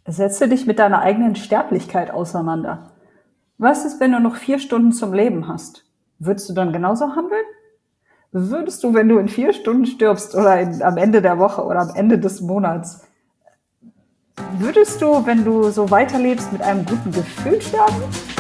Setze dich mit deiner eigenen Sterblichkeit auseinander. Was ist, wenn du noch 4 Stunden zum Leben hast? Würdest du dann genauso handeln? Würdest du, wenn du in 4 Stunden stirbst oder am Ende der Woche oder am Ende des Monats, würdest du, wenn du so weiterlebst, mit einem guten Gefühl sterben?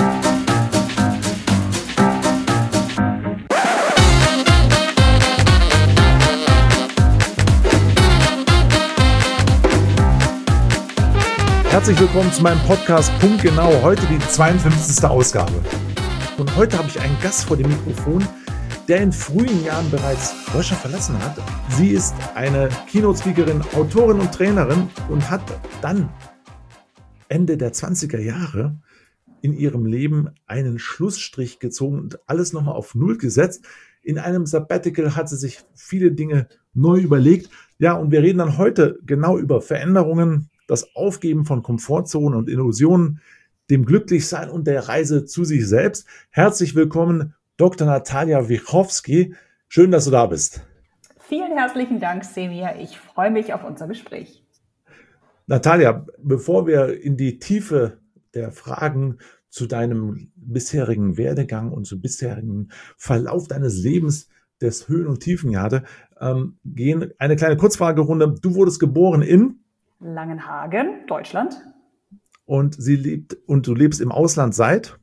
Herzlich willkommen zu meinem Podcast Punktgenau, heute die 52. Ausgabe. Und heute habe ich einen Gast vor dem Mikrofon, der in frühen Jahren bereits Deutschland verlassen hat. Sie ist eine Keynote-Speakerin, Autorin und Trainerin und hat dann Ende der 20er Jahre in ihrem Leben einen Schlussstrich gezogen und alles nochmal auf Null gesetzt. In einem Sabbatical hat sie sich viele Dinge neu überlegt. Ja, und wir reden dann heute genau über Veränderungen, das Aufgeben von Komfortzonen und Illusionen, dem Glücklichsein und der Reise zu sich selbst. Herzlich willkommen, Dr. Natalia Wichowski. Schön, dass du da bist. Vielen herzlichen Dank, Semir. Ich freue mich auf unser Gespräch. Natalia, bevor wir in die Tiefe der Fragen zu deinem bisherigen Werdegang und zum bisherigen Verlauf deines Lebens, des Höhen und Tiefenjahre, gehen, eine kleine Kurzfragerunde. Du wurdest geboren in Langenhagen, Deutschland. Und du lebst im Ausland seit?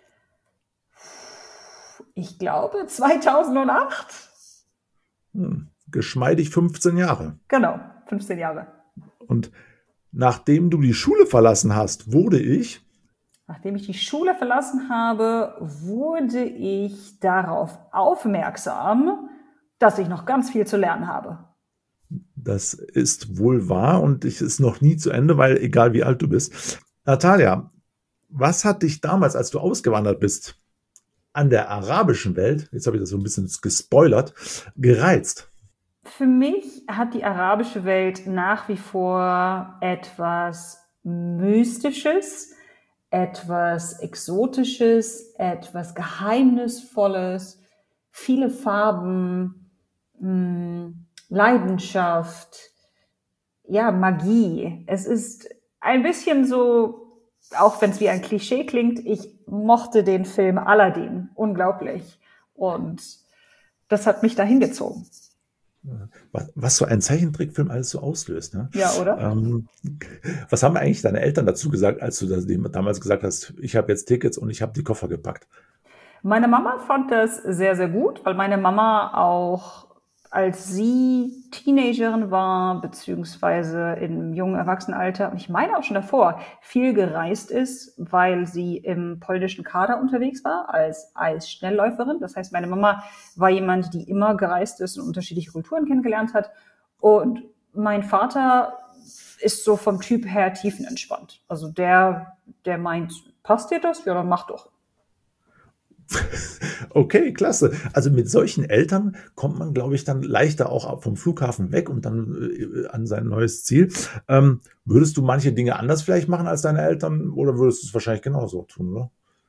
Ich glaube 2008. Geschmeidig 15 Jahre. Genau, 15 Jahre. Und nachdem du die Schule verlassen hast, Nachdem ich die Schule verlassen habe, wurde ich darauf aufmerksam, dass ich noch ganz viel zu lernen habe. Das ist wohl wahr und es ist noch nie zu Ende, weil egal wie alt du bist. Natalia, was hat dich damals, als du ausgewandert bist, an der arabischen Welt, jetzt habe ich das so ein bisschen gespoilert, gereizt? Für mich hat die arabische Welt nach wie vor etwas Mystisches, etwas Exotisches, etwas Geheimnisvolles, viele Farben, Leidenschaft, ja, Magie. Es ist ein bisschen so, auch wenn es wie ein Klischee klingt, ich mochte den Film Aladdin unglaublich und das hat mich dahin gezogen. Was so ein Zeichentrickfilm alles so auslöst, ne? Ja, oder? Was haben eigentlich deine Eltern dazu gesagt, als du damals gesagt hast, ich habe jetzt Tickets und ich habe die Koffer gepackt? Meine Mama fand das sehr, sehr gut, weil meine Mama auch, als sie Teenagerin war, beziehungsweise im jungen Erwachsenenalter, und ich meine auch schon davor, viel gereist ist, weil sie im polnischen Kader unterwegs war, als Eisschnellläuferin. Das heißt, meine Mama war jemand, die immer gereist ist und unterschiedliche Kulturen kennengelernt hat. Und mein Vater ist so vom Typ her tiefenentspannt. Also der meint, passt dir das? Ja, dann mach doch. Okay, klasse. Also mit solchen Eltern kommt man, glaube ich, dann leichter auch vom Flughafen weg und dann an sein neues Ziel. Würdest du manche Dinge anders vielleicht machen als deine Eltern oder würdest du es wahrscheinlich genauso tun, oder?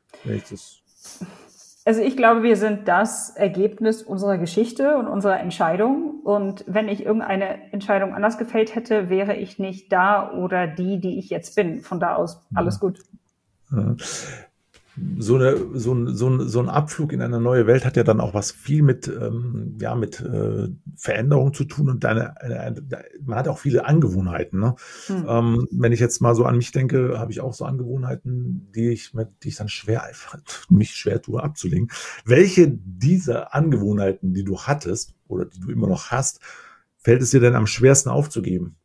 Also ich glaube, wir sind das Ergebnis unserer Geschichte und unserer Entscheidung. Und wenn ich irgendeine Entscheidung anders gefällt hätte, wäre ich nicht da oder die ich jetzt bin. Von da aus alles gut. Ja. So ein Abflug in eine neue Welt hat ja dann auch was viel mit Veränderung zu tun und man hat auch viele Angewohnheiten. Ne? Wenn ich jetzt mal so an mich denke, habe ich auch so Angewohnheiten, die ich dann mich schwer tue abzulegen. Welche dieser Angewohnheiten, die du hattest oder die du immer noch hast, fällt es dir denn am schwersten aufzugeben?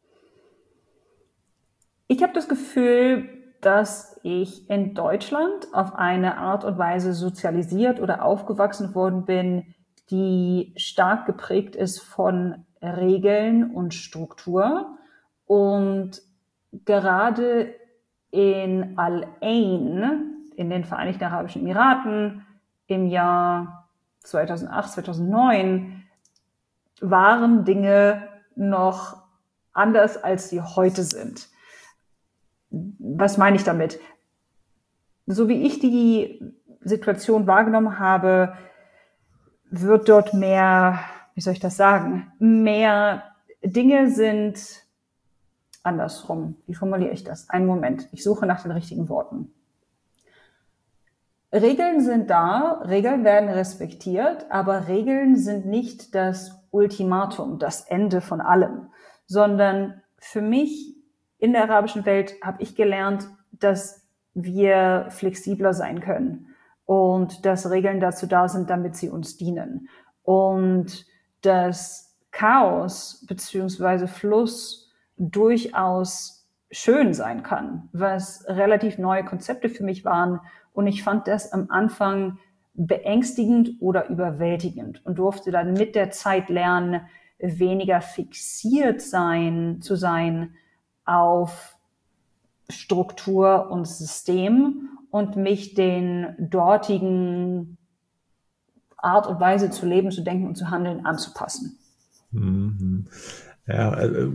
Ich habe das Gefühl, dass ich in Deutschland auf eine Art und Weise sozialisiert oder aufgewachsen worden bin, die stark geprägt ist von Regeln und Struktur. Und gerade in Al-Ain, in den Vereinigten Arabischen Emiraten, im Jahr 2008, 2009, waren Dinge noch anders, als sie heute sind. Was meine ich damit? So wie ich die Situation wahrgenommen habe, wird dort mehr, wie soll ich das sagen, mehr Dinge sind andersrum. Wie formuliere ich das? Einen Moment. Ich suche nach den richtigen Worten. Regeln sind da, Regeln werden respektiert, aber Regeln sind nicht das Ultimatum, das Ende von allem, sondern für mich in der arabischen Welt habe ich gelernt, dass wir flexibler sein können und dass Regeln dazu da sind, damit sie uns dienen und dass Chaos beziehungsweise Fluss durchaus schön sein kann, was relativ neue Konzepte für mich waren. Und ich fand das am Anfang beängstigend oder überwältigend und durfte dann mit der Zeit lernen, weniger fixiert zu sein auf Struktur und System und mich den dortigen Art und Weise zu leben, zu denken und zu handeln anzupassen. Mhm. Ja,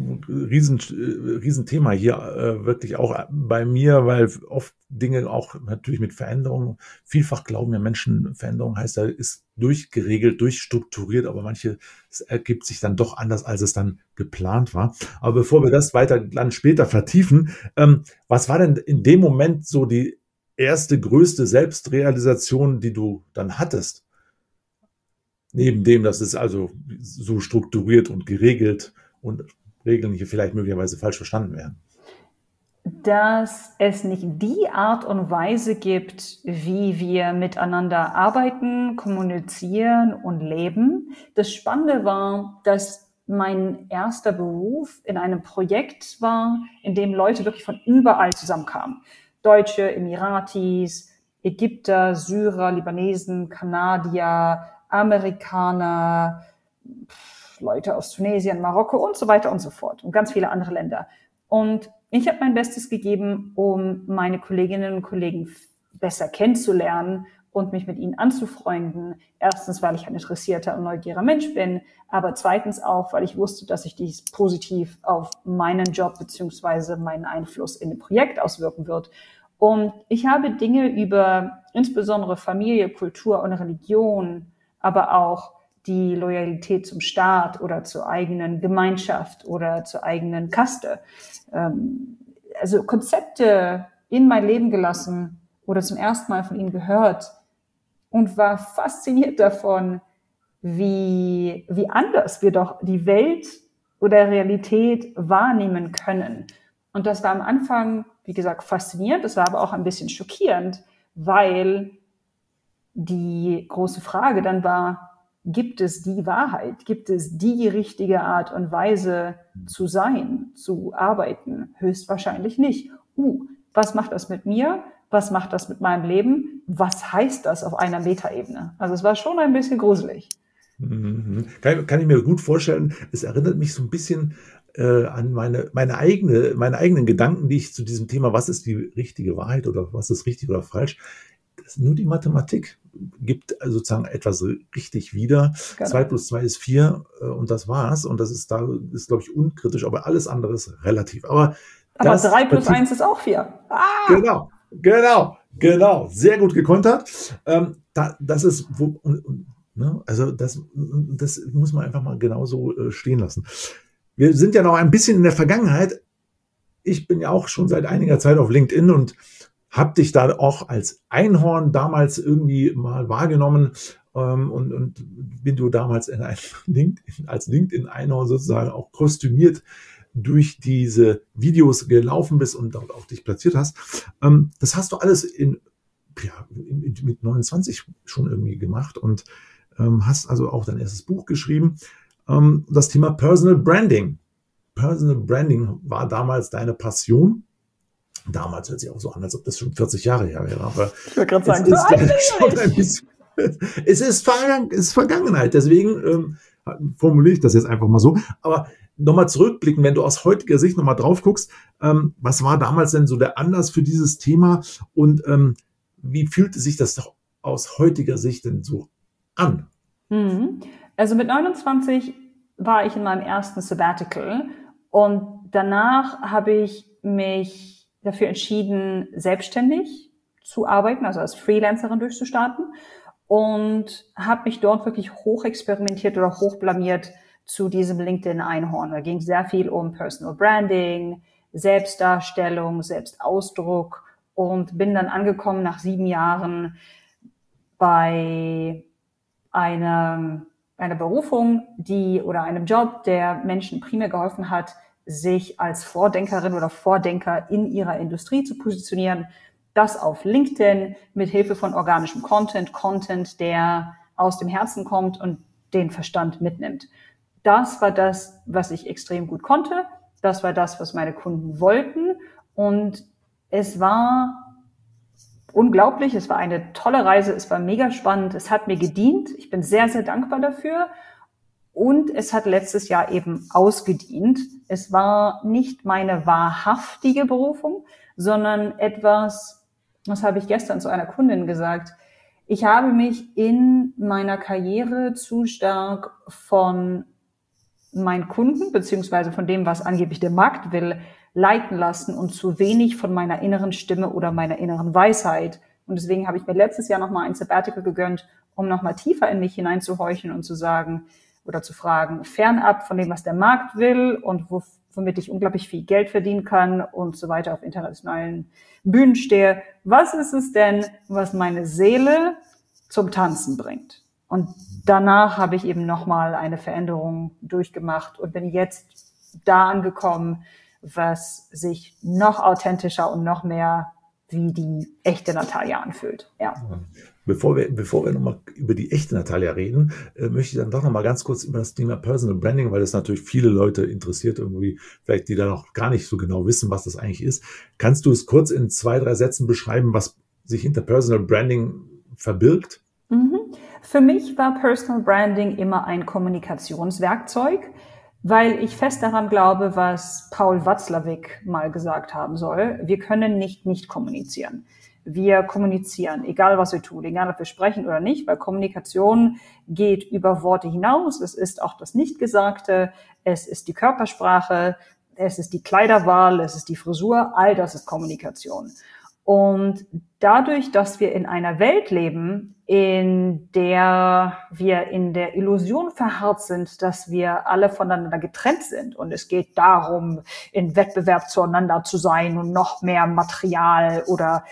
Riesenthema hier, wirklich auch bei mir, weil oft Dinge auch natürlich mit Veränderungen, vielfach glauben ja Menschen, Veränderung heißt, da ist durchgeregelt, durchstrukturiert, aber es ergibt sich dann doch anders, als es dann geplant war. Aber bevor wir das weiter dann später vertiefen, was war denn in dem Moment so die erste, größte Selbstrealisation, die du dann hattest? Neben dem, dass es also so strukturiert und geregelt und Regeln hier vielleicht möglicherweise falsch verstanden werden. Dass es nicht die Art und Weise gibt, wie wir miteinander arbeiten, kommunizieren und leben. Das Spannende war, dass mein erster Beruf in einem Projekt war, in dem Leute wirklich von überall zusammenkamen. Deutsche, Emiratis, Ägypter, Syrer, Libanesen, Kanadier, Amerikaner, Leute aus Tunesien, Marokko und so weiter und so fort und ganz viele andere Länder. Und ich habe mein Bestes gegeben, um meine Kolleginnen und Kollegen besser kennenzulernen und mich mit ihnen anzufreunden. Erstens, weil ich ein interessierter und neugieriger Mensch bin, aber zweitens auch, weil ich wusste, dass sich dies positiv auf meinen Job beziehungsweise meinen Einfluss in dem Projekt auswirken wird. Und ich habe Dinge über insbesondere Familie, Kultur und Religion, aber auch die Loyalität zum Staat oder zur eigenen Gemeinschaft oder zur eigenen Kaste. Also Konzepte in mein Leben gelassen oder zum ersten Mal von ihnen gehört und war fasziniert davon, wie anders wir doch die Welt oder Realität wahrnehmen können. Und das war am Anfang, wie gesagt, faszinierend, das war aber auch ein bisschen schockierend, weil die große Frage dann war, gibt es die Wahrheit? Gibt es die richtige Art und Weise zu sein, zu arbeiten? Höchstwahrscheinlich nicht. Was macht das mit mir? Was macht das mit meinem Leben? Was heißt das auf einer Metaebene? Also es war schon ein bisschen gruselig. Mhm. Kann ich mir gut vorstellen. Es erinnert mich so ein bisschen an meine eigenen Gedanken, die ich zu diesem Thema, was ist die richtige Wahrheit oder was ist richtig oder falsch, nur die Mathematik gibt sozusagen etwas richtig wieder. Genau. 2 + 2 ist 4 und das war's. Und das ist, glaube ich, unkritisch, aber alles andere ist relativ. Aber 3 + 1 ist auch 4. Genau. Sehr gut gekontert. Das ist, also das muss man einfach mal genauso stehen lassen. Wir sind ja noch ein bisschen in der Vergangenheit. Ich bin ja auch schon seit einiger Zeit auf LinkedIn und habe dich da auch als Einhorn damals irgendwie mal wahrgenommen und bin du damals als LinkedIn-Einhorn sozusagen auch kostümiert durch diese Videos gelaufen bist und dort auch dich platziert hast. Das hast du alles mit 29 schon irgendwie gemacht und hast also auch dein erstes Buch geschrieben. Das Thema Personal Branding. Personal Branding war damals deine Passion. Damals hört sich auch so an, als ob das schon 40 Jahre her wäre. Aber ich würde gerade sagen, es ist Vergangenheit. Deswegen formuliere ich das jetzt einfach mal so. Aber nochmal zurückblicken, wenn du aus heutiger Sicht nochmal drauf guckst, was war damals denn so der Anlass für dieses Thema und wie fühlte sich das doch aus heutiger Sicht denn so an? Also mit 29 war ich in meinem ersten Sabbatical und danach habe ich mich dafür entschieden, selbstständig zu arbeiten, also als Freelancerin durchzustarten und habe mich dort wirklich hochexperimentiert oder hochblamiert zu diesem LinkedIn-Einhorn. Da ging es sehr viel um Personal Branding, Selbstdarstellung, Selbstausdruck und bin dann angekommen nach 7 Jahren bei einer Berufung, oder einem Job, der Menschen primär geholfen hat, sich als Vordenkerin oder Vordenker in ihrer Industrie zu positionieren. Das auf LinkedIn mit Hilfe von organischem Content, der aus dem Herzen kommt und den Verstand mitnimmt. Das war das, was ich extrem gut konnte. Das war das, was meine Kunden wollten. Und es war unglaublich. Es war eine tolle Reise. Es war mega spannend. Es hat mir gedient. Ich bin sehr, sehr dankbar dafür. Und es hat letztes Jahr eben ausgedient. Es war nicht meine wahrhaftige Berufung, sondern etwas, das habe ich gestern zu einer Kundin gesagt. Ich habe mich in meiner Karriere zu stark von meinen Kunden, beziehungsweise von dem, was angeblich der Markt will, leiten lassen und zu wenig von meiner inneren Stimme oder meiner inneren Weisheit. Und deswegen habe ich mir letztes Jahr nochmal ein Sabbatical gegönnt, um nochmal tiefer in mich hineinzuhorchen und zu sagen oder zu fragen, fernab von dem, was der Markt will und womit ich unglaublich viel Geld verdienen kann und so weiter auf internationalen Bühnen stehe. Was ist es denn, was meine Seele zum Tanzen bringt? Und danach habe ich eben nochmal eine Veränderung durchgemacht und bin jetzt da angekommen, was sich noch authentischer und noch mehr wie die echte Natalia anfühlt. Ja. Bevor wir nochmal über die echte Natalia reden, möchte ich dann doch nochmal ganz kurz über das Thema Personal Branding, weil das natürlich viele Leute interessiert irgendwie, vielleicht die da noch gar nicht so genau wissen, was das eigentlich ist. Kannst du es kurz in 2, 3 Sätzen beschreiben, was sich hinter Personal Branding verbirgt? Für mich war Personal Branding immer ein Kommunikationswerkzeug, weil ich fest daran glaube, was Paul Watzlawick mal gesagt haben soll. Wir können nicht kommunizieren. Wir kommunizieren, egal was wir tun, egal ob wir sprechen oder nicht, weil Kommunikation geht über Worte hinaus. Es ist auch das Nichtgesagte, es ist die Körpersprache, es ist die Kleiderwahl, es ist die Frisur, all das ist Kommunikation. Und dadurch, dass wir in einer Welt leben, in der wir in der Illusion verharrt sind, dass wir alle voneinander getrennt sind und es geht darum, in Wettbewerb zueinander zu sein und noch mehr Material oder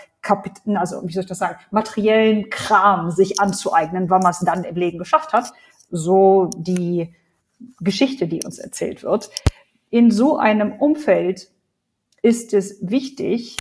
materiellen Kram sich anzueignen, weil man es dann im Leben geschafft hat, so die Geschichte, die uns erzählt wird. In so einem Umfeld ist es wichtig,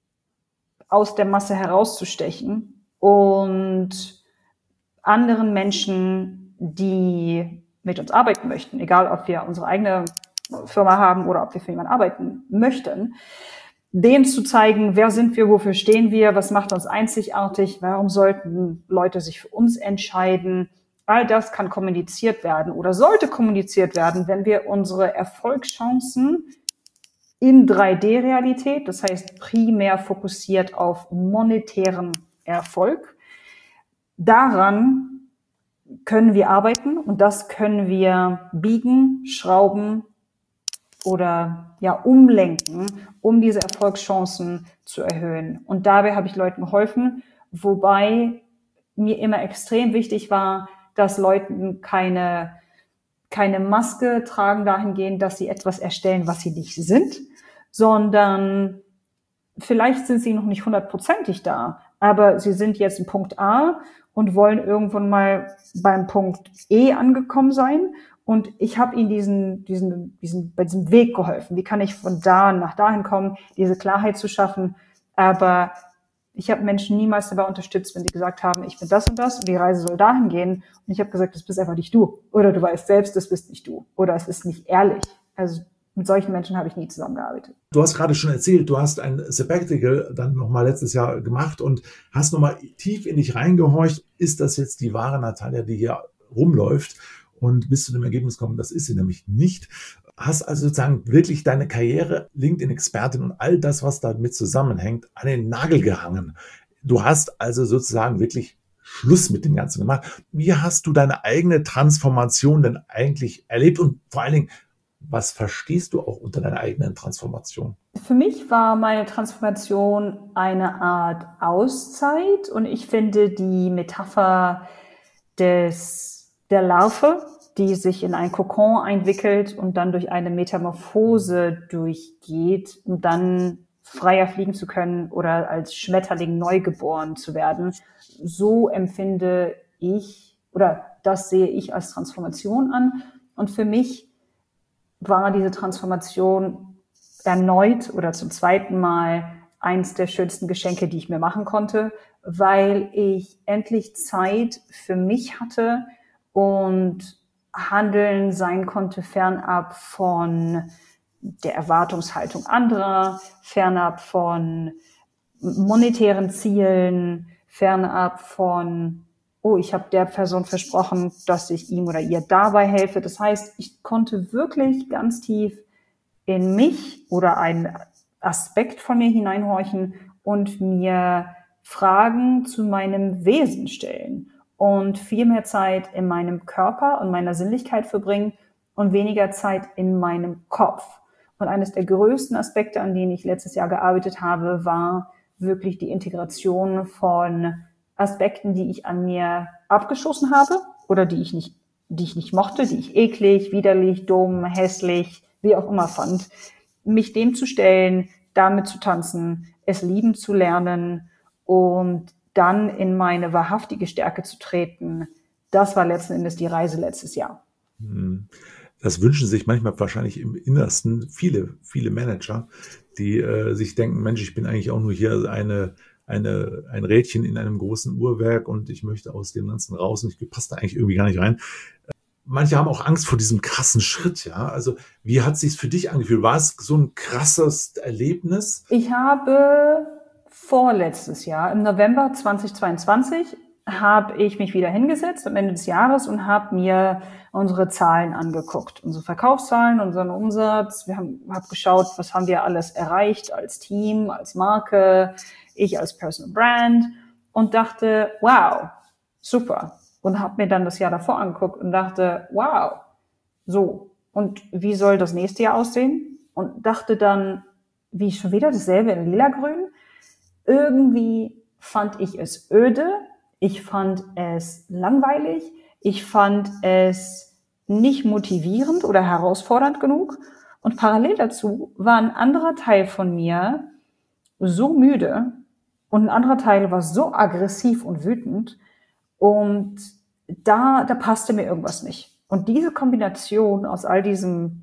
aus der Masse herauszustechen und anderen Menschen, die mit uns arbeiten möchten, egal ob wir unsere eigene Firma haben oder ob wir für jemanden arbeiten möchten, denen zu zeigen, wer sind wir, wofür stehen wir, was macht uns einzigartig, warum sollten Leute sich für uns entscheiden. All das kann kommuniziert werden oder sollte kommuniziert werden, wenn wir unsere Erfolgschancen in 3D-Realität, das heißt primär fokussiert auf monetären Erfolg. Daran können wir arbeiten und das können wir biegen, schrauben oder umlenken, um diese Erfolgschancen zu erhöhen. Und dabei habe ich Leuten geholfen, wobei mir immer extrem wichtig war, dass Leuten keine Maske tragen dahingehend, dass sie etwas erstellen, was sie nicht sind, sondern vielleicht sind sie noch nicht 100%ig da, aber sie sind jetzt in Punkt A und wollen irgendwann mal beim Punkt E angekommen sein. Und ich habe ihnen bei diesem Weg geholfen. Wie kann ich von da nach dahin kommen, diese Klarheit zu schaffen? Aber ich habe Menschen niemals dabei unterstützt, wenn sie gesagt haben, ich bin das und das und die Reise soll dahin gehen. Und ich habe gesagt, das bist einfach nicht du. Oder du weißt selbst, das bist nicht du. Oder es ist nicht ehrlich. Also mit solchen Menschen habe ich nie zusammengearbeitet. Du hast gerade schon erzählt, du hast ein Sabbatical dann nochmal letztes Jahr gemacht und hast nochmal tief in dich reingehorcht. Ist das jetzt die wahre Natalia, die hier rumläuft? Und bist zu dem Ergebnis gekommen, das ist sie nämlich nicht. Hast also sozusagen wirklich deine Karriere, LinkedIn-Expertin und all das, was damit zusammenhängt, an den Nagel gehangen. Du hast also sozusagen wirklich Schluss mit dem Ganzen gemacht. Wie hast du deine eigene Transformation denn eigentlich erlebt? Und vor allen Dingen, was verstehst du auch unter deiner eigenen Transformation? Für mich war meine Transformation eine Art Auszeit und ich finde die Metapher der Larve die sich in ein Kokon einwickelt und dann durch eine Metamorphose durchgeht, um dann freier fliegen zu können oder als Schmetterling neugeboren zu werden. So empfinde ich, oder das sehe ich als Transformation an. Und für mich war diese Transformation erneut oder zum zweiten Mal eins der schönsten Geschenke, die ich mir machen konnte, weil ich endlich Zeit für mich hatte und Handeln sein konnte fernab von der Erwartungshaltung anderer, fernab von monetären Zielen, fernab von, oh, ich habe der Person versprochen, dass ich ihm oder ihr dabei helfe. Das heißt, ich konnte wirklich ganz tief in mich oder einen Aspekt von mir hineinhorchen und mir Fragen zu meinem Wesen stellen und viel mehr Zeit in meinem Körper und meiner Sinnlichkeit verbringen und weniger Zeit in meinem Kopf. Und eines der größten Aspekte, an denen ich letztes Jahr gearbeitet habe, war wirklich die Integration von Aspekten, die ich an mir abgeschossen habe oder die ich nicht mochte, die ich eklig, widerlich, dumm, hässlich, wie auch immer fand, mich dem zu stellen, damit zu tanzen, es lieben zu lernen und dann in meine wahrhaftige Stärke zu treten. Das war letzten Endes die Reise letztes Jahr. Das wünschen sich manchmal wahrscheinlich im Innersten viele Manager, die sich denken, Mensch, ich bin eigentlich auch nur hier ein Rädchen in einem großen Uhrwerk und ich möchte aus dem Ganzen raus und ich passe da eigentlich irgendwie gar nicht rein. Manche haben auch Angst vor diesem krassen Schritt, ja. Also wie hat es sich für dich angefühlt? War es so ein krasses Erlebnis? Ich habe vorletztes Jahr, im November 2022, habe ich mich wieder hingesetzt am Ende des Jahres und habe mir unsere Zahlen angeguckt, unsere Verkaufszahlen, unseren Umsatz. Habe geschaut, was haben wir alles erreicht als Team, als Marke, ich als Personal Brand und dachte, wow, super. Und habe mir dann das Jahr davor angeguckt und dachte, wow, so. Und wie soll das nächste Jahr aussehen? Und dachte dann, wie schon wieder dasselbe in lila-grün. Irgendwie fand ich es öde. Ich fand es langweilig. Ich fand es nicht motivierend oder herausfordernd genug. Und parallel dazu war ein anderer Teil von mir so müde und ein anderer Teil war so aggressiv und wütend. Und da passte mir irgendwas nicht. Und diese Kombination aus all diesem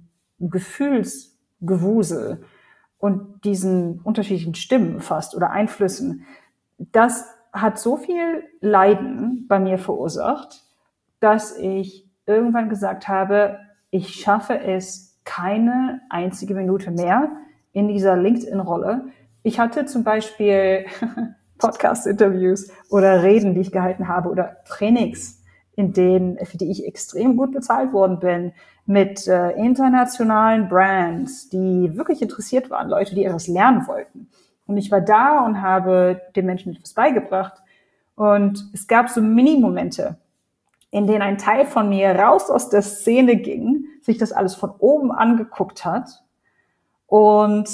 Gefühlsgewusel und diesen unterschiedlichen Stimmen fast oder Einflüssen, das hat so viel Leiden bei mir verursacht, dass ich irgendwann gesagt habe, ich schaffe es keine einzige Minute mehr in dieser LinkedIn-Rolle. Ich hatte zum Beispiel Podcast-Interviews oder Reden, die ich gehalten habe oder Trainings, für die ich extrem gut bezahlt worden bin, mit internationalen Brands, die wirklich interessiert waren, Leute, die etwas lernen wollten. Und ich war da und habe den Menschen etwas beigebracht. Und es gab so Mini-Momente, in denen ein Teil von mir raus aus der Szene ging, sich das alles von oben angeguckt hat und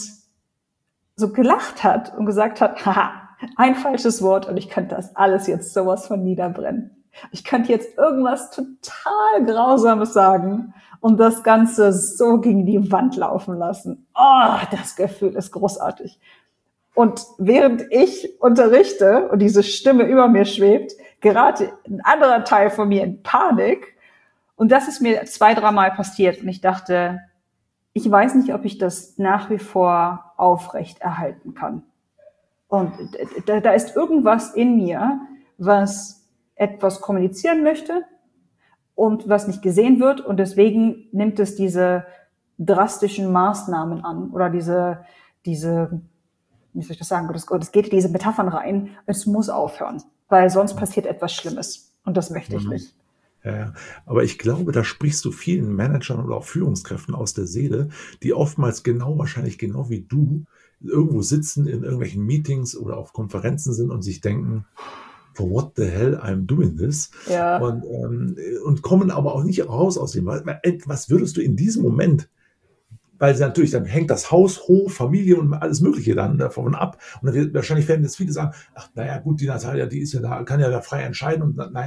so gelacht hat und gesagt hat, haha, ein falsches Wort und ich könnte das alles jetzt sowas von niederbrennen. Ich könnte jetzt irgendwas total Grausames sagen und das Ganze so gegen die Wand laufen lassen. Oh, das Gefühl ist großartig. Und während ich unterrichte und diese Stimme über mir schwebt, gerate ein anderer Teil von mir in Panik. Und das ist mir 2-3 Mal passiert. Und ich dachte, ich weiß nicht, ob ich das nach wie vor aufrecht erhalten kann. Und da ist irgendwas in mir, was etwas kommunizieren möchte und was nicht gesehen wird. Und deswegen nimmt es diese drastischen Maßnahmen an oder diese, wie soll ich das sagen? Es geht in diese Metaphern rein. Es muss aufhören, weil sonst passiert etwas Schlimmes. Und das möchte ich nicht. Ja, aber ich glaube, da sprichst du vielen Managern oder auch Führungskräften aus der Seele, die oftmals wahrscheinlich genau wie du, irgendwo sitzen in irgendwelchen Meetings oder auf Konferenzen sind und sich denken, for what the hell I'm doing this? Ja. Und kommen aber auch nicht raus aus dem, was würdest du in diesem Moment, weil natürlich, dann hängt das Haus, Hof, Familie und alles Mögliche dann davon ab. Und dann wahrscheinlich werden jetzt viele sagen, ach, naja, gut, die Natalia, die ist ja da, kann ja da frei entscheiden und naja,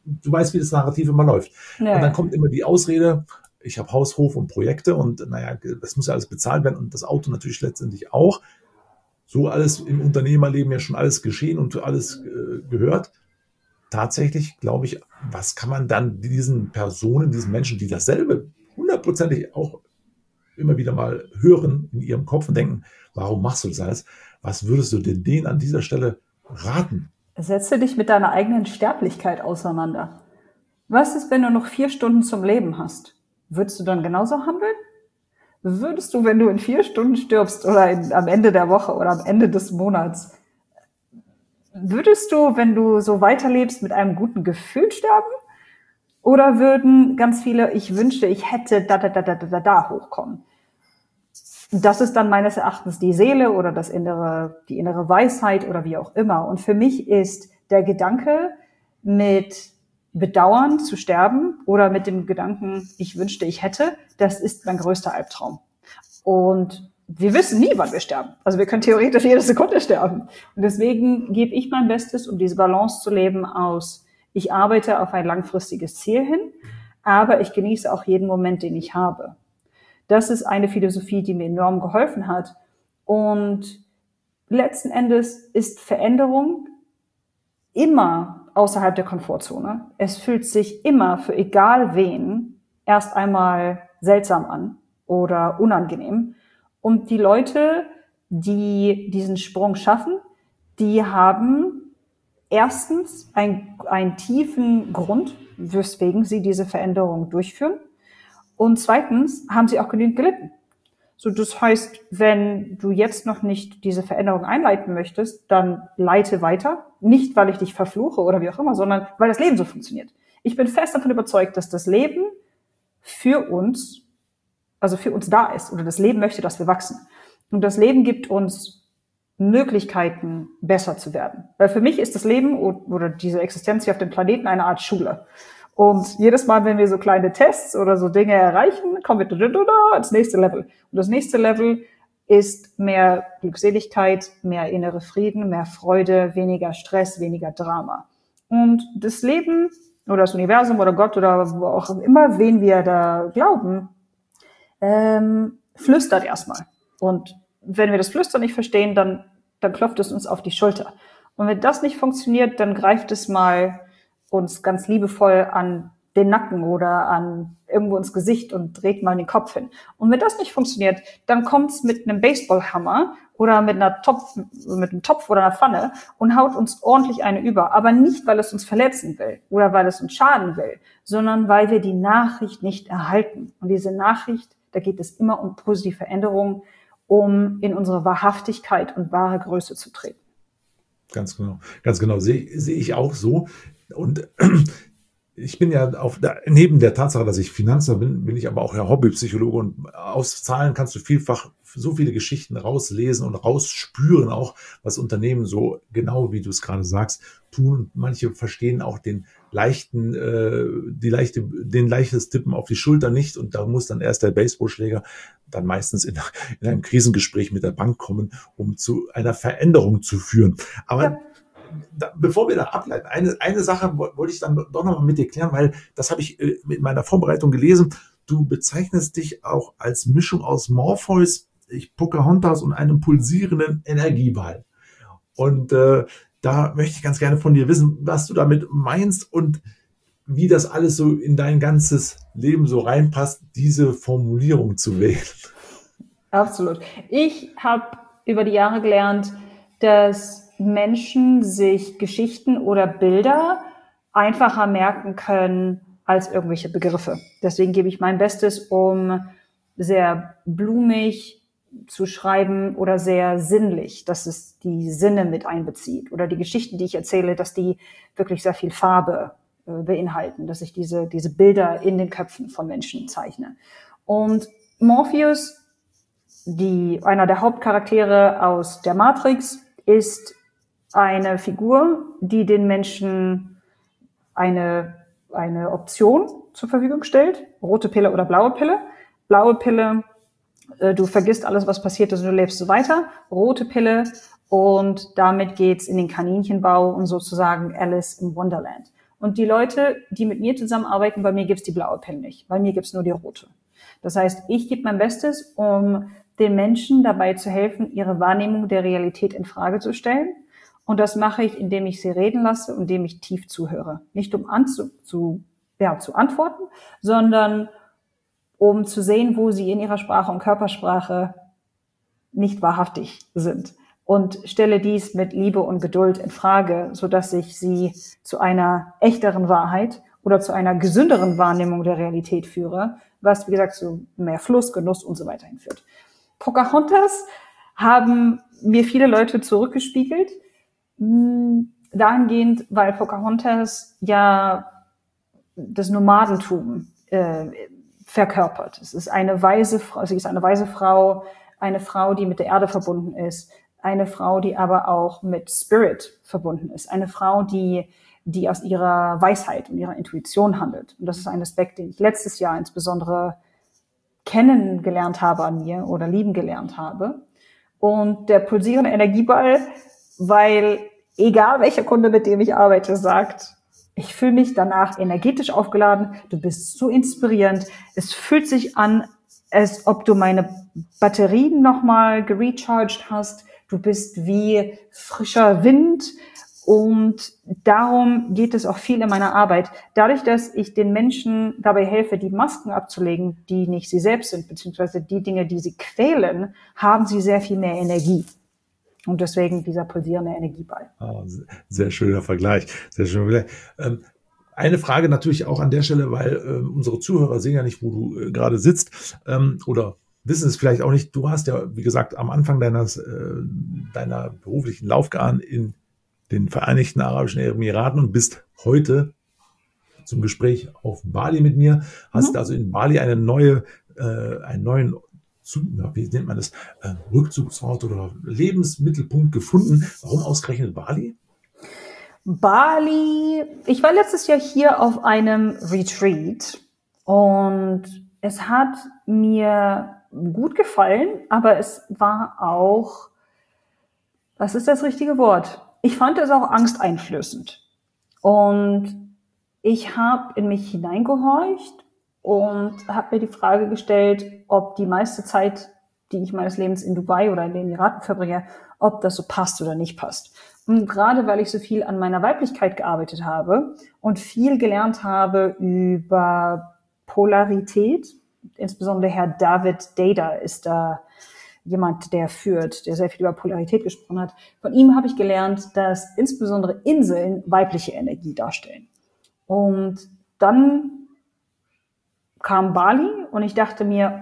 du weißt, wie das Narrativ immer läuft. Ja. Und dann kommt immer die Ausrede, ich habe Haus, Hof und Projekte und das muss ja alles bezahlt werden und das Auto natürlich letztendlich auch. So alles im Unternehmerleben ja schon alles geschehen und alles gehört. Tatsächlich glaube ich, was kann man dann diesen Personen, diesen Menschen, die dasselbe hundertprozentig auch immer wieder mal hören in ihrem Kopf und denken, warum machst du das alles? Was würdest du denn denen an dieser Stelle raten? Setze dich mit deiner eigenen Sterblichkeit auseinander. Was ist, wenn du noch 4 Stunden zum Leben hast? Würdest du dann genauso handeln? Würdest du, wenn du in 4 Stunden stirbst oder am Ende der Woche oder am Ende des Monats, würdest du, wenn du so weiterlebst, mit einem guten Gefühl sterben? Oder würden ganz viele, ich wünschte, ich hätte da hochkommen? Das ist dann meines Erachtens die Seele oder die innere Weisheit oder wie auch immer. Und für mich ist der Gedanke, mit Bedauern zu sterben oder mit dem Gedanken, ich wünschte, ich hätte, das ist mein größter Albtraum. Und wir wissen nie, wann wir sterben. Also wir können theoretisch jede Sekunde sterben. Und deswegen gebe ich mein Bestes, um diese Balance zu leben aus, ich arbeite auf ein langfristiges Ziel hin, aber ich genieße auch jeden Moment, den ich habe. Das ist eine Philosophie, die mir enorm geholfen hat. Und letzten Endes ist Veränderung immer außerhalb der Komfortzone. Es fühlt sich immer für egal wen erst einmal seltsam an oder unangenehm. Und die Leute, die diesen Sprung schaffen, die haben erstens einen tiefen Grund, weswegen sie diese Veränderung durchführen. Und zweitens haben sie auch genügend gelitten. So, das heißt, wenn du jetzt noch nicht diese Veränderung einleiten möchtest, dann leite weiter. Nicht, weil ich dich verfluche oder wie auch immer, sondern weil das Leben so funktioniert. Ich bin fest davon überzeugt, dass das Leben für uns da ist. Oder das Leben möchte, dass wir wachsen. Und das Leben gibt uns Möglichkeiten, besser zu werden. Weil für mich ist das Leben oder diese Existenz hier auf dem Planeten eine Art Schule. Und jedes Mal, wenn wir so kleine Tests oder so Dinge erreichen, kommen wir ins nächste Level. Und das nächste Level ist mehr Glückseligkeit, mehr innere Frieden, mehr Freude, weniger Stress, weniger Drama. Und das Leben oder das Universum oder Gott oder wo auch immer, wen wir da glauben, flüstert erstmal. Und wenn wir das Flüstern nicht verstehen, dann klopft es uns auf die Schulter. Und wenn das nicht funktioniert, dann greift es mal uns ganz liebevoll an den Nacken oder an irgendwo ins Gesicht und dreht mal den Kopf hin. Und wenn das nicht funktioniert, dann kommt's mit einem Baseballhammer oder mit einem Topf oder einer Pfanne und haut uns ordentlich eine über. Aber nicht, weil es uns verletzen will oder weil es uns schaden will, sondern weil wir die Nachricht nicht erhalten. Und diese Nachricht, da geht es immer um positive Veränderungen, um in unsere Wahrhaftigkeit und wahre Größe zu treten. Ganz genau. Sehe ich auch so. Und ich bin ja neben der Tatsache, dass ich Finanzer bin ich aber auch ja Hobbypsychologe und aus Zahlen kannst du vielfach so viele Geschichten rauslesen und rausspüren auch, was Unternehmen so genau, wie du es gerade sagst, tun. Manche verstehen auch den leichtes Tippen auf die Schulter nicht und da muss dann erst der Baseballschläger dann meistens in einem Krisengespräch mit der Bank kommen, um zu einer Veränderung zu führen. Aber ja. Bevor wir da ableiten, eine Sache wollte ich dann doch nochmal mit dir klären, weil das habe ich mit meiner Vorbereitung gelesen. Du bezeichnest dich auch als Mischung aus Morpheus, Pocahontas und einem pulsierenden Energieball. Und da möchte ich ganz gerne von dir wissen, was du damit meinst und wie das alles so in dein ganzes Leben so reinpasst, diese Formulierung zu wählen. Absolut. Ich habe über die Jahre gelernt, dass Menschen sich Geschichten oder Bilder einfacher merken können als irgendwelche Begriffe. Deswegen gebe ich mein Bestes, um sehr blumig zu schreiben oder sehr sinnlich, dass es die Sinne mit einbezieht oder die Geschichten, die ich erzähle, dass die wirklich sehr viel Farbe beinhalten, dass ich diese Bilder in den Köpfen von Menschen zeichne. Und Morpheus, einer der Hauptcharaktere aus der Matrix, ist eine Figur, die den Menschen eine Option zur Verfügung stellt. Rote Pille oder blaue Pille. Blaue Pille, du vergisst alles, was passiert ist und du lebst so weiter. Rote Pille und damit geht's in den Kaninchenbau und sozusagen Alice im Wonderland. Und die Leute, die mit mir zusammenarbeiten, bei mir gibt's die blaue Pille nicht. Bei mir gibt's nur die rote. Das heißt, ich gebe mein Bestes, um den Menschen dabei zu helfen, ihre Wahrnehmung der Realität in Frage zu stellen. Und das mache ich, indem ich sie reden lasse und indem ich tief zuhöre. Nicht um zu antworten, sondern um zu sehen, wo sie in ihrer Sprache und Körpersprache nicht wahrhaftig sind. Und stelle dies mit Liebe und Geduld in Frage, sodass ich sie zu einer echteren Wahrheit oder zu einer gesünderen Wahrnehmung der Realität führe, was, wie gesagt, zu mehr Fluss, Genuss und so weiter hinführt. Pocahontas haben mir viele Leute zurückgespiegelt, dahingehend, weil Pocahontas ja das Nomadentum verkörpert. Es ist eine weise Frau, sie ist eine weise Frau, eine Frau, die mit der Erde verbunden ist, eine Frau, die aber auch mit Spirit verbunden ist, eine Frau, die aus ihrer Weisheit und ihrer Intuition handelt. Und das ist ein Aspekt, den ich letztes Jahr insbesondere kennengelernt habe an mir oder lieben gelernt habe. Und der pulsierende Energieball, weil egal welcher Kunde, mit dem ich arbeite, sagt, ich fühle mich danach energetisch aufgeladen, du bist so inspirierend, es fühlt sich an, als ob du meine Batterien nochmal gerecharged hast, du bist wie frischer Wind. Und darum geht es auch viel in meiner Arbeit. Dadurch, dass ich den Menschen dabei helfe, die Masken abzulegen, die nicht sie selbst sind, beziehungsweise die Dinge, die sie quälen, haben sie sehr viel mehr Energie. Und deswegen dieser pulsierende Energieball. Oh, sehr schöner Vergleich. Sehr schöner Vergleich. Eine Frage natürlich auch an der Stelle, weil unsere Zuhörer sehen ja nicht, wo du gerade sitzt oder wissen es vielleicht auch nicht. Du hast ja, wie gesagt, am Anfang deiner beruflichen Laufbahn in den Vereinigten Arabischen Emiraten und bist heute zum Gespräch auf Bali mit mir. Hast also in Bali einen neuen, wie nennt man das, Rückzugsort oder Lebensmittelpunkt gefunden. Warum ausgerechnet Bali? Bali, ich war letztes Jahr hier auf einem Retreat und es hat mir gut gefallen, aber es war auch, was ist das richtige Wort? Ich fand es auch angsteinflößend. Und ich habe in mich hineingehorcht und habe mir die Frage gestellt, ob die meiste Zeit, die ich meines Lebens in Dubai oder in den Emiraten verbringe, ob das so passt oder nicht passt. Und gerade weil ich so viel an meiner Weiblichkeit gearbeitet habe und viel gelernt habe über Polarität, insbesondere Herr David Deida ist da jemand, der sehr viel über Polarität gesprochen hat. Von ihm habe ich gelernt, dass insbesondere Inseln weibliche Energie darstellen. Und dann kam Bali und ich dachte mir,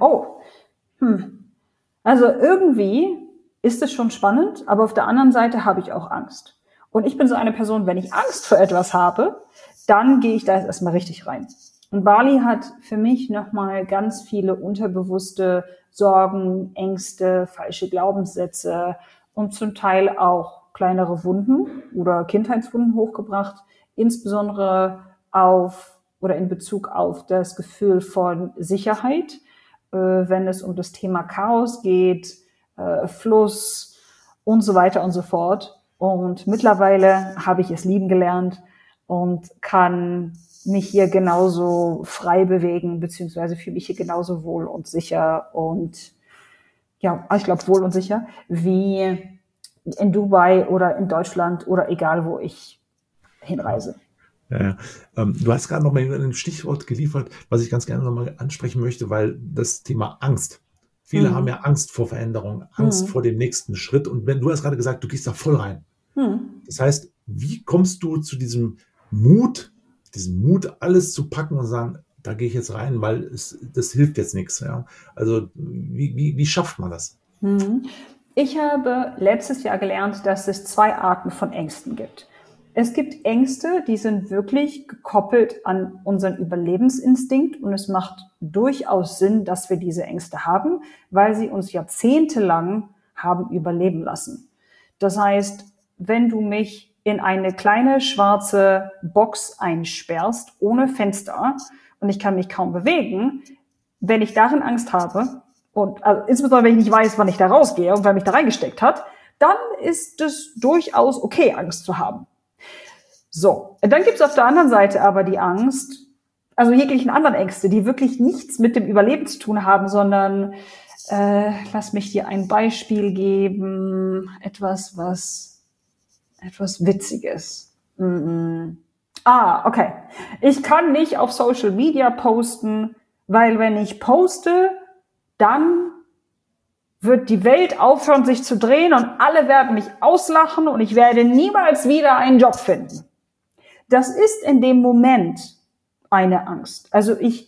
also irgendwie ist es schon spannend, aber auf der anderen Seite habe ich auch Angst. Und ich bin so eine Person, wenn ich Angst vor etwas habe, dann gehe ich da erstmal richtig rein. Und Bali hat für mich nochmal ganz viele unterbewusste Sorgen, Ängste, falsche Glaubenssätze und zum Teil auch kleinere Wunden oder Kindheitswunden hochgebracht, insbesondere in Bezug auf das Gefühl von Sicherheit, wenn es um das Thema Chaos geht, Fluss und so weiter und so fort. Und mittlerweile habe ich es lieben gelernt und kann mich hier genauso frei bewegen, beziehungsweise fühle mich hier genauso wohl und sicher und ich glaube wohl und sicher, wie in Dubai oder in Deutschland oder egal, wo ich hinreise. Ja. Du hast gerade noch mal ein Stichwort geliefert, was ich ganz gerne noch mal ansprechen möchte, weil das Thema Angst. Viele haben ja Angst vor Veränderung, Angst vor dem nächsten Schritt. Und du hast gerade gesagt, du gehst da voll rein. Das heißt, wie kommst du zu diesem Mut, alles zu packen und sagen, da gehe ich jetzt rein, weil das hilft jetzt nichts. Ja? Also wie schafft man das? Ich habe letztes Jahr gelernt, dass es 2 Arten von Ängsten gibt. Es gibt Ängste, die sind wirklich gekoppelt an unseren Überlebensinstinkt und es macht durchaus Sinn, dass wir diese Ängste haben, weil sie uns jahrzehntelang haben überleben lassen. Das heißt, wenn du mich in eine kleine schwarze Box einsperrst, ohne Fenster, und ich kann mich kaum bewegen, wenn ich darin Angst habe, und also insbesondere wenn ich nicht weiß, wann ich da rausgehe und wer mich da reingesteckt hat, dann ist es durchaus okay, Angst zu haben. So, dann gibt's auf der anderen Seite aber die Angst, also jeglichen anderen Ängste, die wirklich nichts mit dem Überleben zu tun haben, sondern lass mich dir ein Beispiel geben, etwas Witziges. Okay. Ich kann nicht auf Social Media posten, weil wenn ich poste, dann wird die Welt aufhören, sich zu drehen und alle werden mich auslachen und ich werde niemals wieder einen Job finden. Das ist in dem Moment eine Angst. Also ich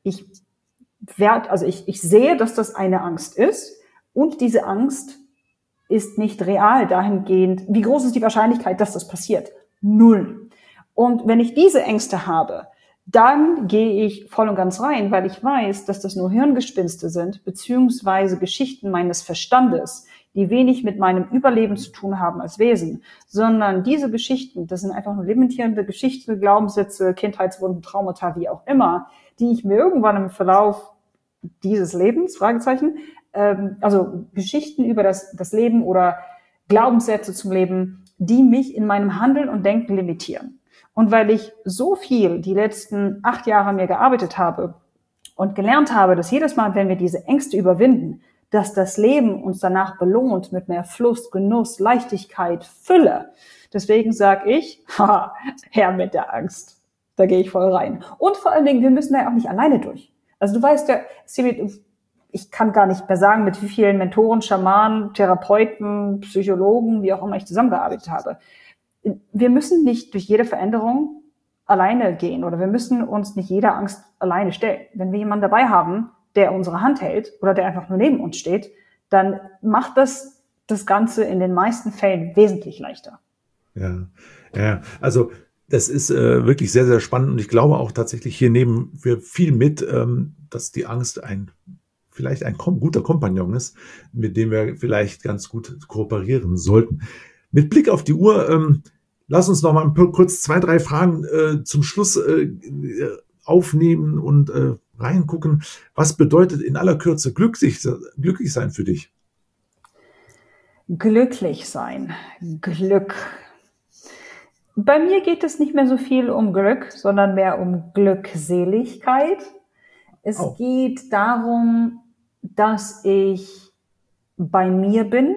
sehe, dass das eine Angst ist und diese Angst ist nicht real dahingehend. Wie groß ist die Wahrscheinlichkeit, dass das passiert? 0. Und wenn ich diese Ängste habe, dann gehe ich voll und ganz rein, weil ich weiß, dass das nur Hirngespinste sind, beziehungsweise Geschichten meines Verstandes, die wenig mit meinem Überleben zu tun haben als Wesen, sondern diese Geschichten, das sind einfach nur limitierende Geschichten, Glaubenssätze, Kindheitswunden, Traumata, wie auch immer, die ich mir irgendwann im Verlauf dieses Lebens, Fragezeichen, also Geschichten über das Leben oder Glaubenssätze zum Leben, die mich in meinem Handeln und Denken limitieren. Und weil ich so viel die letzten 8 Jahre an mir gearbeitet habe und gelernt habe, dass jedes Mal, wenn wir diese Ängste überwinden, dass das Leben uns danach belohnt mit mehr Fluss, Genuss, Leichtigkeit, Fülle. Deswegen sage ich, her mit der Angst. Da gehe ich voll rein. Und vor allen Dingen, wir müssen da ja auch nicht alleine durch. Also du weißt ja, ich kann gar nicht mehr sagen, mit wie vielen Mentoren, Schamanen, Therapeuten, Psychologen, wie auch immer ich zusammengearbeitet habe. Wir müssen nicht durch jede Veränderung alleine gehen oder wir müssen uns nicht jeder Angst alleine stellen. Wenn wir jemanden dabei haben, der unsere Hand hält oder der einfach nur neben uns steht, dann macht das Ganze in den meisten Fällen wesentlich leichter. Ja, also das ist wirklich sehr, sehr spannend und ich glaube auch tatsächlich, hier nehmen wir viel mit, dass die Angst vielleicht ein guter Kompagnon ist, mit dem wir vielleicht ganz gut kooperieren sollten. Mit Blick auf die Uhr, lass uns noch mal kurz 2, 3 Fragen zum Schluss aufnehmen und reingucken. Was bedeutet in aller Kürze glücklich sein für dich? Glücklich sein, Glück. Bei mir geht es nicht mehr so viel um Glück, sondern mehr um Glückseligkeit. Es geht darum, dass ich bei mir bin,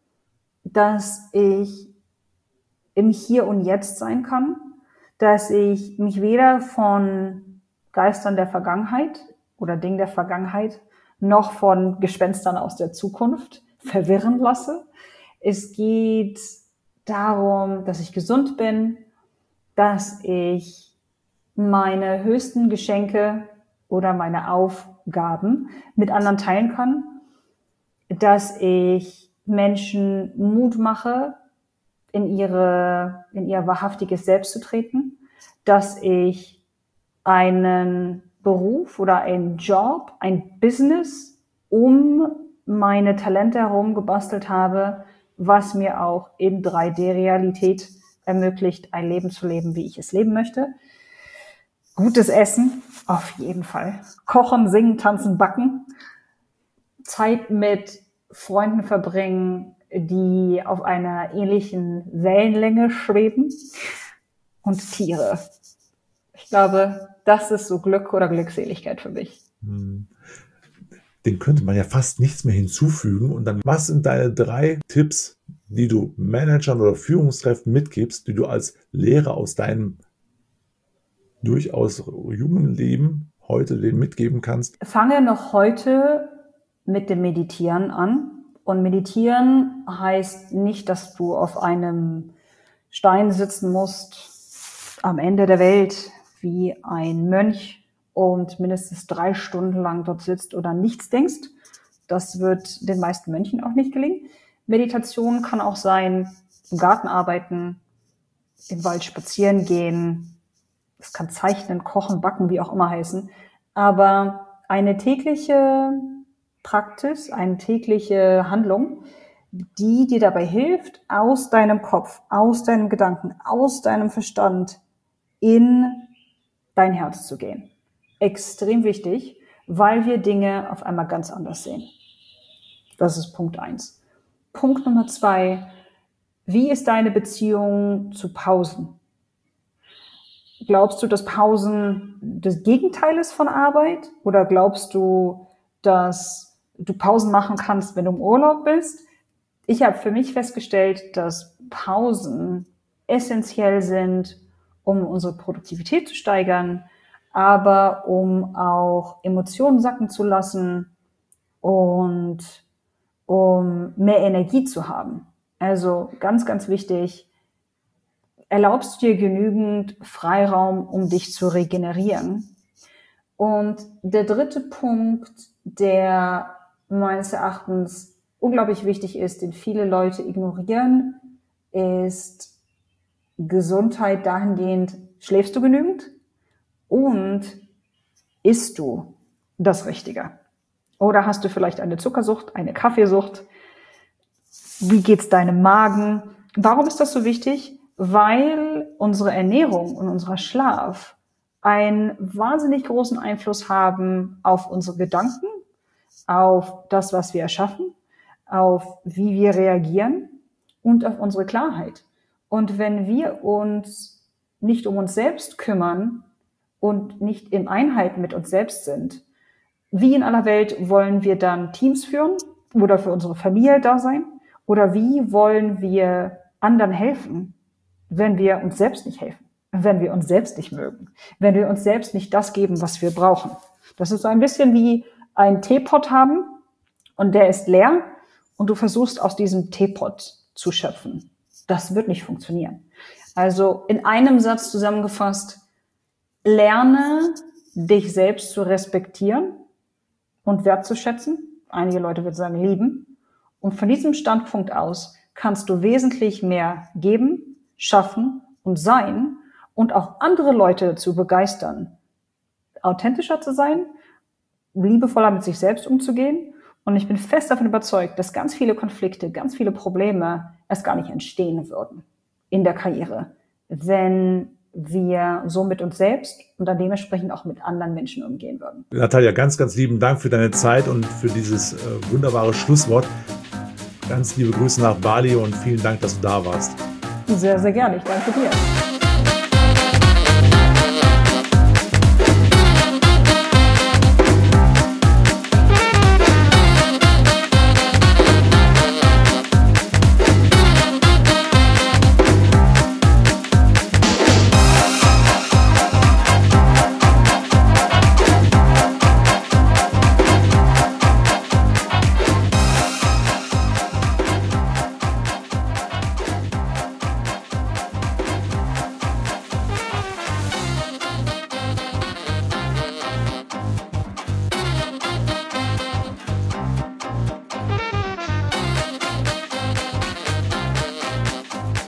dass ich im Hier und Jetzt sein kann, dass ich mich weder von Geistern der Vergangenheit oder Dingen der Vergangenheit noch von Gespenstern aus der Zukunft verwirren lasse. Es geht darum, dass ich gesund bin, dass ich meine höchsten Geschenke oder meine Aufgaben mit anderen teilen kann, dass ich Menschen Mut mache, in ihr wahrhaftiges Selbst zu treten, dass ich einen Beruf oder einen Job, ein Business um meine Talente herum gebastelt habe, was mir auch in 3D-Realität ermöglicht, ein Leben zu leben, wie ich es leben möchte. Gutes Essen, auf jeden Fall. Kochen, singen, tanzen, backen. Zeit mit Freunden verbringen, die auf einer ähnlichen Wellenlänge schweben. Und Tiere. Ich glaube, das ist so Glück oder Glückseligkeit für mich. Den könnte man ja fast nichts mehr hinzufügen. Und dann, was sind deine 3 Tipps, die du Managern oder Führungskräften mitgibst, die du als Lehrer aus deinem durchaus jungen Leben heute denen mitgeben kannst? Fange noch heute mit dem Meditieren an. Und Meditieren heißt nicht, dass du auf einem Stein sitzen musst, am Ende der Welt, wie ein Mönch und mindestens 3 Stunden lang dort sitzt oder nichts denkst. Das wird den meisten Mönchen auch nicht gelingen. Meditation kann auch sein, im Garten arbeiten, im Wald spazieren gehen. Es kann zeichnen, kochen, backen, wie auch immer heißen. Aber eine tägliche Praxis, eine tägliche Handlung, die dir dabei hilft, aus deinem Kopf, aus deinen Gedanken, aus deinem Verstand in dein Herz zu gehen. Extrem wichtig, weil wir Dinge auf einmal ganz anders sehen. Das ist Punkt 1. Punkt Nummer 2. Wie ist deine Beziehung zu Pausen? Glaubst du, dass Pausen das Gegenteil ist von Arbeit? Oder glaubst du, dass du Pausen machen kannst, wenn du im Urlaub bist? Ich habe für mich festgestellt, dass Pausen essentiell sind, um unsere Produktivität zu steigern, aber um auch Emotionen sacken zu lassen und um mehr Energie zu haben. Also ganz, ganz wichtig, erlaubst du dir genügend Freiraum, um dich zu regenerieren? Und der dritte Punkt, der meines Erachtens unglaublich wichtig ist, den viele Leute ignorieren, ist Gesundheit dahingehend, schläfst du genügend und isst du das Richtige? Oder hast du vielleicht eine Zuckersucht, eine Kaffeesucht? Wie geht's deinem Magen? Warum ist das so wichtig? Weil unsere Ernährung und unser Schlaf einen wahnsinnig großen Einfluss haben auf unsere Gedanken, auf das, was wir erschaffen, auf wie wir reagieren und auf unsere Klarheit. Und wenn wir uns nicht um uns selbst kümmern und nicht in Einheit mit uns selbst sind, wie in aller Welt wollen wir dann Teams führen oder für unsere Familie da sein? Oder wie wollen wir anderen helfen, wenn wir uns selbst nicht helfen, wenn wir uns selbst nicht mögen, wenn wir uns selbst nicht das geben, was wir brauchen? Das ist so ein bisschen wie einen Teepot haben und der ist leer und du versuchst aus diesem Teepot zu schöpfen. Das wird nicht funktionieren. Also in einem Satz zusammengefasst, lerne dich selbst zu respektieren und wertzuschätzen. Einige Leute würden sagen, lieben. Und von diesem Standpunkt aus kannst du wesentlich mehr geben, schaffen und sein und auch andere Leute dazu begeistern, authentischer zu sein, liebevoller mit sich selbst umzugehen. Und ich bin fest davon überzeugt, dass ganz viele Konflikte, ganz viele Probleme erst gar nicht entstehen würden in der Karriere, wenn wir so mit uns selbst und dann dementsprechend auch mit anderen Menschen umgehen würden. Natalia, ganz, ganz lieben Dank für deine Zeit und für dieses wunderbare Schlusswort. Ganz liebe Grüße nach Bali und vielen Dank, dass du da warst. Sehr, sehr gerne. Ich danke dir.